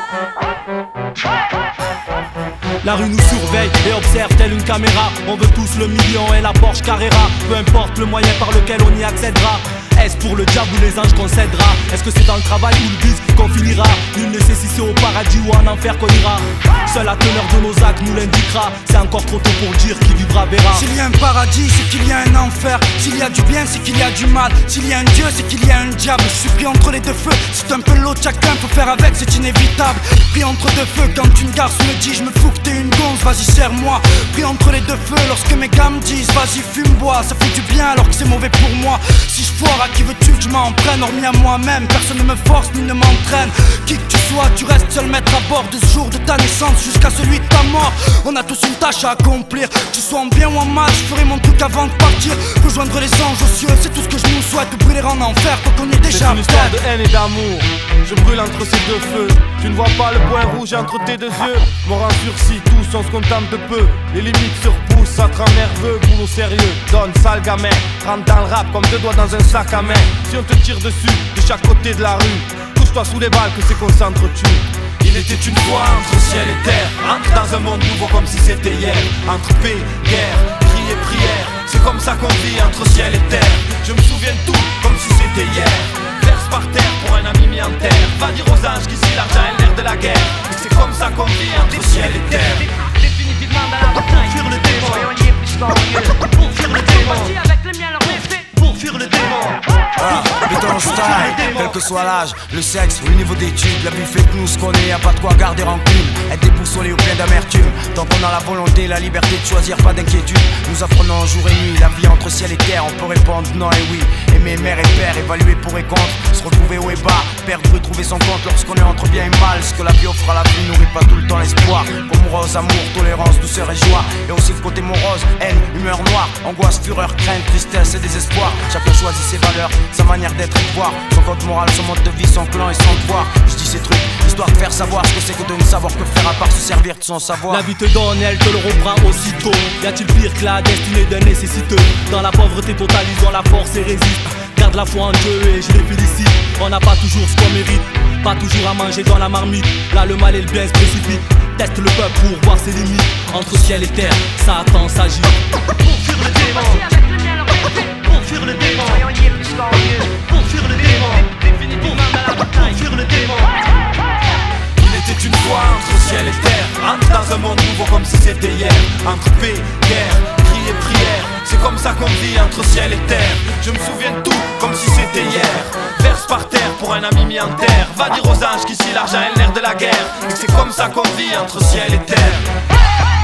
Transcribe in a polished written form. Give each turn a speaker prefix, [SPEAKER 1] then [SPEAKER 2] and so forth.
[SPEAKER 1] La rue nous surveille et observe telle une caméra. On veut tous le million et la Porsche Carrera. Peu importe le moyen par lequel on y accédera. Est-ce pour le diable ou les anges qu'on cédera? Est-ce que c'est dans le travail ou le vice qu'on finira? Nul ne sait si c'est au paradis ou en enfer qu'on ira. Seule la teneur de nos actes nous l'indiquera. C'est encore trop tôt pour dire qui vivra verra.
[SPEAKER 2] S'il y a un paradis, c'est qu'il y a un enfer. S'il y a du bien, c'est qu'il y a du mal. S'il y a un Dieu, c'est qu'il y a un diable. Je suis pris entre les deux feux, c'est un peu l'eau de chacun. Faut faire avec, c'est inévitable. Pris entre deux feux, quand une garce me dit je me fous que t'es une gonze, vas-y serre-moi. Pris entre les deux feux, lorsque mes gars me disent vas-y fume, bois, ça fait du bien alors que c'est mauvais pour moi. Si je foire, à qui veux-tu que je m'en prenne? Hormis à moi-même, personne ne me force ni ne m'entraîne. Qui que tu sois, tu restes seul maître à bord de ce jour de ta naissance jusqu'à celui de ta mort. On a tous une tâche à accomplir, que tu sois en bien ou en mal, je ferai mon truc avant de partir. Rejoindre les anges aux cieux, c'est tout ce que je nous souhaite. Brûler en enfer, faut qu'on y est déjà.
[SPEAKER 1] C'est une histoire de haine et d'amour. Je brûle entre ces deux feux. Tu ne vois pas le point rouge entre tes deux yeux. Mort en sursis, tous on se contente de peu. Les limites se repoussent, ça te rend nerveux. Boulot sérieux, donne, sale gamin. Rentre dans le rap comme deux doigts dans un sac à main. Si on te tire dessus, de chaque côté de la rue, couche-toi sous les balles que c'est qu'on s'entretue. Il était une fois entre ciel et terre. Entre dans un monde nouveau comme si c'était hier. Entre paix, guerre, cri et prière. C'est comme ça qu'on vit entre ciel et terre. Je me souviens de tout comme si c'était hier. Verse par terre pour un ami mis en terre. Va dire aux anges qu'ici l'argent est l'air de la guerre. Et c'est comme ça qu'on vit entre ciel et terre.
[SPEAKER 3] Définitivement dans la bataille. Pour fuir le démon, et on y est plus glorieux. Pour fuir le démon, voici avec les miens leur respect. Pour fuir le démon.
[SPEAKER 2] Béton style, quel que soit l'âge, le sexe ou le niveau d'études, la vie fait de nous ce qu'on est, y'a pas de quoi garder rancune. Être déboussolé ou plein d'amertume, tant qu'on a la volonté, la liberté de choisir, pas d'inquiétude. Nous apprenons jour et nuit, la vie entre ciel et terre, on peut répondre non et oui. Aimer mère et père, évaluer pour et contre, se retrouver haut et bas, perdre et trouver son compte lorsqu'on est entre bien et mal. Ce que la vie offre à la vie nourrit pas tout le temps l'espoir. Comme rose, amour, tolérance, douceur et joie. Et aussi le côté morose, haine, humeur noire, angoisse, fureur, crainte, tristesse et désespoir. Chacun choisit ses valeurs, sa manière d'être et de voir. Son code moral, son mode de vie, son clan et son devoir. Je dis ces trucs, histoire de faire savoir ce que c'est que de ne savoir que faire à part se servir de son savoir.
[SPEAKER 1] La vie te donne, elle te le reprend aussitôt. Y a-t-il pire que la destinée d'un nécessiteux? Dans la pauvreté totalisant la force et résiste. Garde la foi en Dieu et je les félicite. On n'a pas toujours ce qu'on mérite, pas toujours à manger dans la marmite. Là le mal et le bien se précipitent. Teste le peuple pour voir ses limites. Entre ciel et terre, Satan s'agit.
[SPEAKER 3] Pour fuir le démon, voici avec les miens leur respect. Pour fuir le démon, et on y est plus glorieux. Pour fuir le démon, définitivement dans la bataille. Pour fuir le démon.
[SPEAKER 1] Il était une fois entre ciel et terre. Entre dans un monde nouveau comme si c'était hier. Entre paix, guerre, cri et prière. C'est comme ça qu'on vit entre ciel et terre. Je me souviens de tout comme si c'était hier. Verse par terre pour un ami mis en terre. Va dire aux anges qu'ici l'argent est l'air de la guerre. Et que c'est comme ça qu'on vit entre ciel et terre.